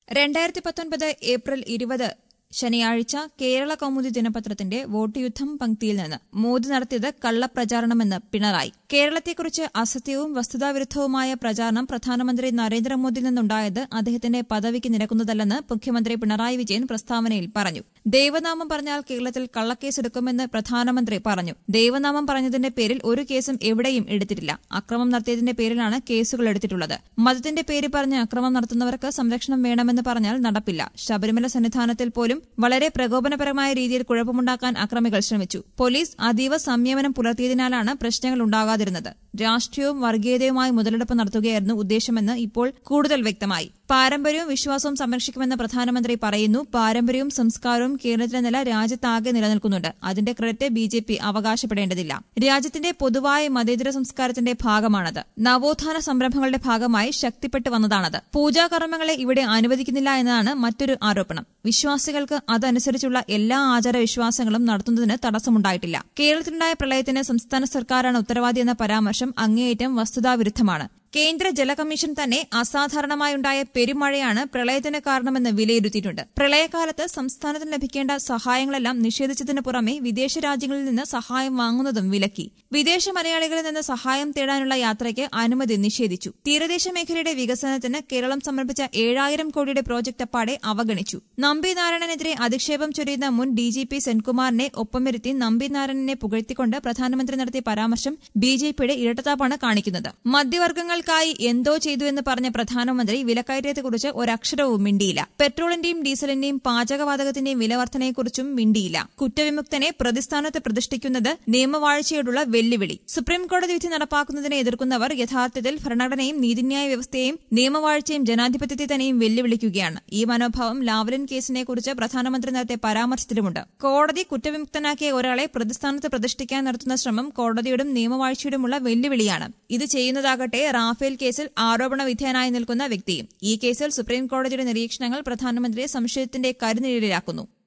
2019 April 20 ശനിയാഴ്ച കേരള കൗമുദി ദിനപത്രത്തിന്റെ vote യുദ്ധം പങ്ക്തിയിൽ നിന്ന് മോദി നടത്തിയത് കള്ളപ്രചാരണമെന്ന് പിണറായി. കേരളത്തെക്കുറിച്ച് അസത്യവും വസ്തുതാവിരുദ്ധവുമായ പ്രചാരണം പ്രധാനമന്ത്രി നരേന്ദ്രമോദിയിൽ നിന്നുണ്ടായത് അദ്ദേഹത്തിന്റെ പദവിക്ക് നിരക്കുന്നതല്ലെന്ന് മുഖ്യമന്ത്രി പിണറായി വിജയൻ പ്രസ്താവനയിൽ പറഞ്ഞു. ദൈവനാമം പറഞ്ഞാൽ കേരളത്തിൽ കള്ളക്കേസെടുക്കുമെന്ന് പ്രധാനമന്ത്രി പറഞ്ഞു. ദൈവനാമം പറഞ്ഞതിന്റെ പേരിൽ ഒരു കേസും എവിടെയും എടുത്തിട്ടില്ല. അക്രമം നടത്തിയതിന്റെ പേരിലാണ് കേസുകൾ എടുത്തിട്ടുള്ളത്. മതത്തിന്റെ പേര് പറഞ്ഞ് അക്രമം നടത്തുന്നവർക്ക് സംരക്ഷണം വേണമെന്ന് പറഞ്ഞാൽ നടപ്പില്ല. ശബരിമല സന്നിധാനത്തിൽ പോലും വളരെ പ്രകോപനപരമായ രീതിയിൽ കുഴപ്പമുണ്ടാക്കാൻ അക്രമികൾ ശ്രമിച്ചു. പോലീസ് അതീവ സംയമനം പുലർത്തിയതിനാലാണ് പ്രശ്നങ്ങൾ ഉണ്ടാകാതിരുന്നത്. രാഷ്ട്രീയവും വർഗീയതയുമായി മുതലെടുപ്പ് നടത്തുകയായിരുന്നു ഉദ്ദേശമെന്ന് ഇപ്പോൾ കൂടുതൽ വ്യക്തമായി. പാരമ്പര്യവും വിശ്വാസവും സംരക്ഷിക്കുമെന്ന് പ്രധാനമന്ത്രി പറയുന്നു. പാരമ്പര്യവും സംസ്കാരവും കേരളത്തിലെ നില രാജ്യത്താകെ നിലനിൽക്കുന്നുണ്ട്. അതിന്റെ ക്രെഡിറ്റ് ബിജെപി അവകാശപ്പെടേണ്ടതില്ല. രാജ്യത്തിന്റെ പൊതുവായ മതേതര സംസ്കാരത്തിന്റെ ഭാഗമാണത്. നവോത്ഥാന സംരംഭങ്ങളുടെ ഭാഗമായി ശക്തിപ്പെട്ടു വന്നതാണത്. പൂജാകർമ്മങ്ങളെ ഇവിടെ അനുവദിക്കുന്നില്ല എന്നതാണ് മറ്റൊരു ആരോപണം. വിശ്വാസികൾക്ക് അതനുസരിച്ചുള്ള എല്ലാ ആചാരവിശ്വാസങ്ങളും നടത്തുന്നതിന് തടസ്സമുണ്ടായിട്ടില്ല. കേരളത്തിലുണ്ടായ പ്രളയത്തിന് സംസ്ഥാന സർക്കാരാണ് ഉത്തരവാദിയെന്ന പരാമർശം അങ്ങേയറ്റം വസ്തുതാവിരുദ്ധമാണ്. കേന്ദ്ര ജല കമ്മീഷൻ തന്നെ അസാധാരണമായുണ്ടായ പെരുമഴയാണ് പ്രളയത്തിന് കാരണമെന്ന് വിലയിരുത്തിയിട്ടുണ്ട്. പ്രളയകാലത്ത് സംസ്ഥാനത്തിന് ലഭിക്കേണ്ട സഹായങ്ങളെല്ലാം നിഷേധിച്ചതിനു പുറമെ വിദേശ രാജ്യങ്ങളിൽ നിന്ന് സഹായം വാങ്ങുന്നതും വിലക്കി. വിദേശ മലയാളികളിൽ നിന്ന് സഹായം തേടാനുള്ള യാത്രയ്ക്ക് അനുമതി നിഷേധിച്ചു. തീരദേശ മേഖലയുടെ വികസനത്തിന് കേരളം സമർപ്പിച്ച 7000 കോടിയുടെ പ്രോജക്ട് അപ്പാടെ അവഗണിച്ചു. നമ്പി നാരായണനെതിരെ അധിക്ഷേപം ചൊരിയുന്ന മുൻ ഡിജിപി സെൻകുമാറിനെ ഒപ്പമിരുത്തി നമ്പി നാരായണനെ പുകഴ്ത്തിക്കൊണ്ട് പ്രധാനമന്ത്രി നടത്തിയ പരാമർശം ബിജെപിയുടെ ഇരട്ടത്താപ്പാണ് കാണിക്കുന്നത്. മധ്യവർഗ്ഗങ്ങൾ ായി എന്തോ ചെയ്തു എന്ന് പറഞ്ഞ പ്രധാനമന്ത്രി വിലക്കയറ്റത്തെക്കുറിച്ച് ഒരക്ഷരവും മിണ്ടിയില്ല. പെട്രോളിന്റെയും ഡീസലിന്റെയും പാചകവാതകത്തിന്റെയും വിലവർധനയെക്കുറിച്ചും മിണ്ടിയില്ല. കുറ്റവിമുക്തനെ പ്രതിസ്ഥാനത്ത് പ്രതിഷ്ഠിക്കുന്നത് നിയമവാഴ്ചയോടുള്ള വെല്ലുവിളി. സുപ്രീംകോടതി വിധി നടപ്പാക്കുന്നതിനെ എതിർക്കുന്നവർ യഥാർത്ഥത്തിൽ ഭരണഘടനയും നീതിന്യായ വ്യവസ്ഥയെയും നിയമവാഴ്ചയും ജനാധിപത്യത്തെ തന്നെയും വെല്ലുവിളിക്കുകയാണ്. ഈ മനോഭാവം ലാവ്ലിൻ കേസിനെക്കുറിച്ച് പ്രധാനമന്ത്രി നടത്തിയ പരാമർശത്തിലുമുണ്ട്. കോടതി കുറ്റവിമുക്തനാക്കിയ ഒരാളെ പ്രതിസ്ഥാനത്ത് പ്രതിഷ്ഠിക്കാൻ നടത്തുന്ന ശ്രമം കോടതിയോടും നിയമവാഴ്ചയോടുമുള്ള വെല്ലുവിളിയാണ്. ഇത് ചെയ്യുന്നതാകട്ടെ റാഫേൽ കേസിൽ ആരോപണ വിധേയനായി നിൽക്കുന്ന വ്യക്തിയും. ഈ കേസിൽ സുപ്രീംകോടതിയുടെ നിരീക്ഷണങ്ങൾ പ്രധാനമന്ത്രിയെ സംശയത്തിന്റെ കരുനിഴലിലാക്കുന്നു.